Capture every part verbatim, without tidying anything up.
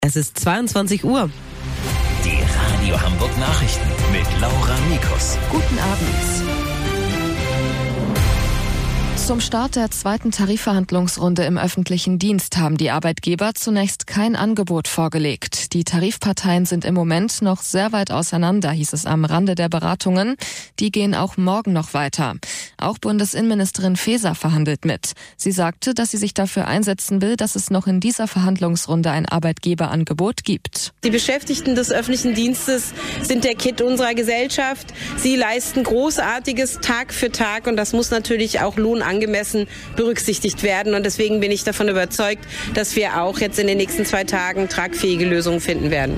Es ist zweiundzwanzig Uhr. Die Radio Hamburg Nachrichten mit Laura Mikus. Guten Abend. Zum Start der zweiten Tarifverhandlungsrunde im öffentlichen Dienst haben die Arbeitgeber zunächst kein Angebot vorgelegt. Die Tarifparteien sind im Moment noch sehr weit auseinander, hieß es am Rande der Beratungen. Die gehen auch morgen noch weiter. Auch Bundesinnenministerin Faeser verhandelt mit. Sie sagte, dass sie sich dafür einsetzen will, dass es noch in dieser Verhandlungsrunde ein Arbeitgeberangebot gibt. Die Beschäftigten des öffentlichen Dienstes sind der Kitt unserer Gesellschaft. Sie leisten Großartiges Tag für Tag und das muss natürlich auch lohnangemessen berücksichtigt werden. Und deswegen bin ich davon überzeugt, dass wir auch jetzt in den nächsten zwei Tagen tragfähige Lösungen finden werden.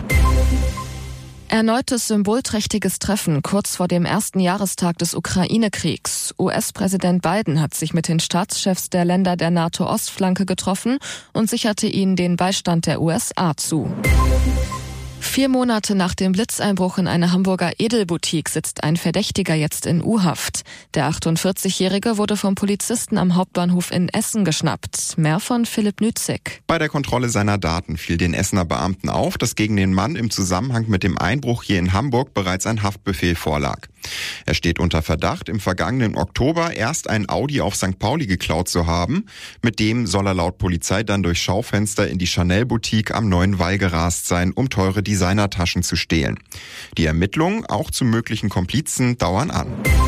Erneutes symbolträchtiges Treffen kurz vor dem ersten Jahrestag des Ukraine-Kriegs. U S-Präsident Biden hat sich mit den Staatschefs der Länder der NATO-Ostflanke getroffen und sicherte ihnen den Beistand der U S A zu. Vier Monate nach dem Blitzeinbruch in eine Hamburger Edelboutique sitzt ein Verdächtiger jetzt in U-Haft. Der achtundvierzigjährige wurde vom Polizisten am Hauptbahnhof in Essen geschnappt. Mehr von Philipp Nützig. Bei der Kontrolle seiner Daten fiel den Essener Beamten auf, dass gegen den Mann im Zusammenhang mit dem Einbruch hier in Hamburg bereits ein Haftbefehl vorlag. Er steht unter Verdacht, im vergangenen Oktober erst ein Audi auf Sankt Pauli geklaut zu haben. Mit dem soll er laut Polizei dann durch Schaufenster in die Chanel-Boutique am Neuen Wall gerast sein, um teure Designertaschen zu stehlen. Die Ermittlungen, auch zu möglichen Komplizen, dauern an.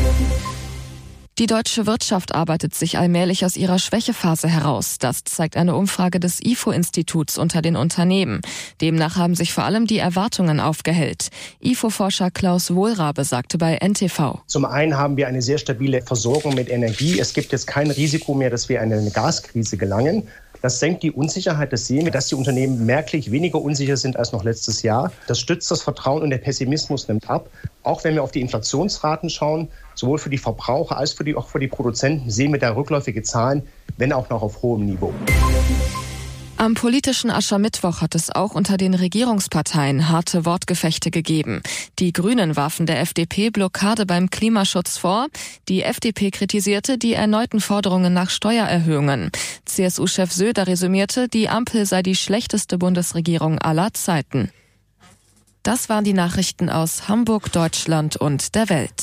Die deutsche Wirtschaft arbeitet sich allmählich aus ihrer Schwächephase heraus. Das zeigt eine Umfrage des I F O-Instituts unter den Unternehmen. Demnach haben sich vor allem die Erwartungen aufgehellt. I F O-Forscher Klaus Wohlrabe sagte bei N T V. Zum einen haben wir eine sehr stabile Versorgung mit Energie. Es gibt jetzt kein Risiko mehr, dass wir in eine Gaskrise gelangen. Das senkt die Unsicherheit, das sehen wir, dass die Unternehmen merklich weniger unsicher sind als noch letztes Jahr. Das stützt das Vertrauen und der Pessimismus nimmt ab. Auch wenn wir auf die Inflationsraten schauen, sowohl für die Verbraucher als für die, auch für die Produzenten, sehen wir da rückläufige Zahlen, wenn auch noch auf hohem Niveau. Am politischen Aschermittwoch hat es auch unter den Regierungsparteien harte Wortgefechte gegeben. Die Grünen warfen der F D P Blockade beim Klimaschutz vor. Die F D P kritisierte die erneuten Forderungen nach Steuererhöhungen. C S U-Chef Söder resümierte, die Ampel sei die schlechteste Bundesregierung aller Zeiten. Das waren die Nachrichten aus Hamburg, Deutschland und der Welt.